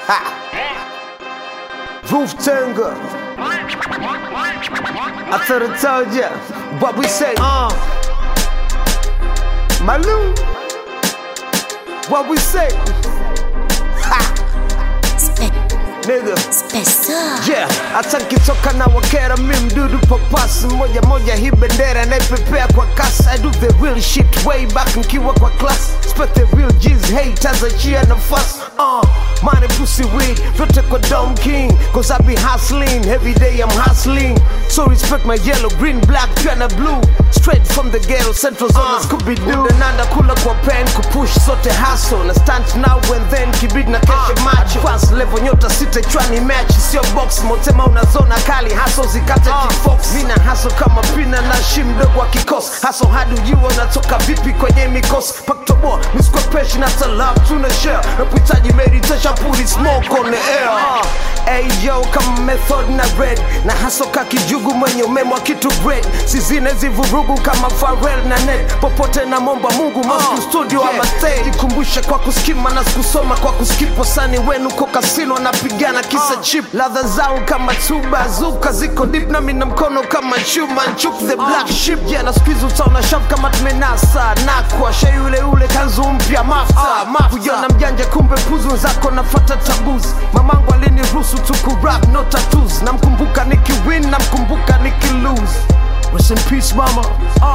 Ha. Roof Tenga. I thought I told ya what we say. Malou. What we say. Ha. Nigga. Yeah, hata nikitoka na wakera mi mdudu papasi moja moja hii bendera naipepea kwa kasi. I do the real shit way back nkiwa kwa class. Spec the real G's haters achia nafasi. Money pussy weed, vyote kwa Dom King. Cause I be hustling, every day I'm hustling. So respect my yellow, green, black, pia na blue. Straight from the ghetto, central zone Scooby-Doo. Nanda kula kwa pen, kupush sote hustle. Na stunt now and then, kibid na keshe macho. Advance level nyota sita chwani match. Sio box, motema unazona kali. Hustle zikate kifox. Mina hustle kama pina na shimdogo wa kikos. Hustle hadi ujua unatoka vipi kwenye mikos. Paktobo, miskwa peshi na love tuna share. Napuitaji meditation, put it smoke on the air. Hey yo, kama method na red. Na hustle kakijugu mwenye umemwa kitu great. Sizine zivurugu kama Pharrell na Ned. Popote na momba Mungu, Moscow studio ama stage. Ikumbushe kwa kuskima na kusoma kwa kuskipo. Sani wenu kwa kasino na pigana kisa chip. Ladha zao kama tuba, zuka ziko deep. Na mina mkono kama chuma, nchuk the black ship. Yeah, na squeeze utaona shop kama tumenasa. Nakwa, she yule ule kanzu mpya mafta. Kujona mjanja kumbe puzu zako nafata tabuzi. Mamangu alini rusu tuku rap no tattoos. Na mkumbuka niki win, na mkumbuka niki lose. Rest in peace mama.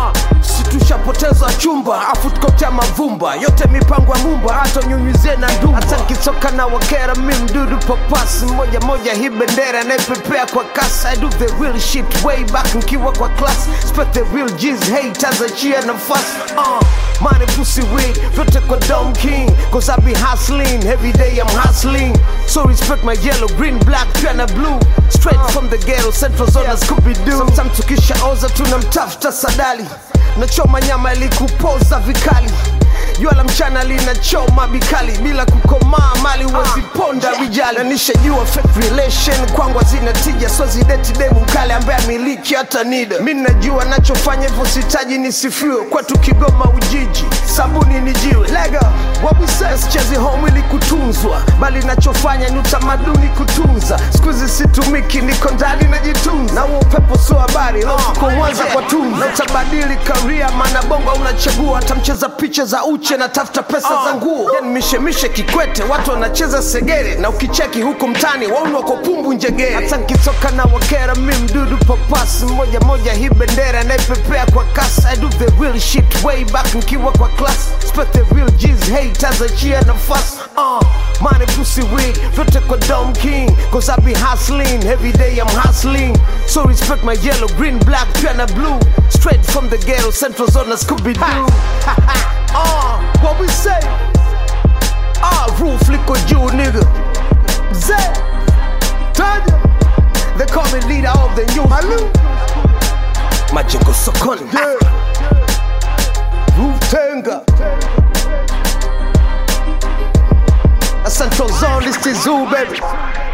Situshapoteza chumba, afu tukotea mavumba. Yote mipango ya mumba, hata nyunyuzie na ndumba. Hata nikitoka na wakera mi mdudu papasi moja moja hii bendera naipepea kwa kasi. I do the real shit way back nkiwa kwa class. Spec the real G's haters achia nafasi. Money pussy weed, vyote kwa Dom King. Cause I be hustling, every day I'm hustling. So respect my yellow, green, black, pia na blue. Straight from the ghetto, central zone Scooby-Doo. Sometimes tukisha oza tunamtafuta sadali. Nachoma nyama ili kupoza vikali. Jua la mchana linachoma bikali. Bila kukomaa mali waziponda rijali. Na nishajua fake relation kwangu hazina tija. So zideti demu mkali ambaye miliki hata nida. Mimi najua nachofanya hivyo sitaji nisifiwe. Kwetu Kigoma Ujiji, sabuni ni jiwe. Lega, what we say, sichezi home ili kutunzwa. Bali nachofanya ni utamaduni kutunza. Sikuizi situmiki niko ndani najitunza. Na huo pepo sio habari, leo tuko Mwanza kwa tunza. Na utabadili career maana bongo unachagua. Hata mcheza picha za uche na tafuta pesa za nguo. Then mishe Kikwete, watu wanacheza segere. Na ukicheki huku mtani, waunu wako pumbu njegere. Hata nikitoka na wakera mi mdudu papasi moja moja hii bendera naipepea kwa kasi. I do the real shit way back nkiwa kwa class. Spec the real G's haters achia nafasi. Money pussy weed, vyote kwa Dom King. Cause I be hustling, every day I'm hustling. So respect my yellow, green, black, pia na blue. Straight from the ghetto, central zone Scooby-Doo. What we say? Roof liko juu nigga. Zay Tanya. They call me leader of the new Malou. Majengo sokoni. Roof Tenga. A central zone, this is Zoo baby.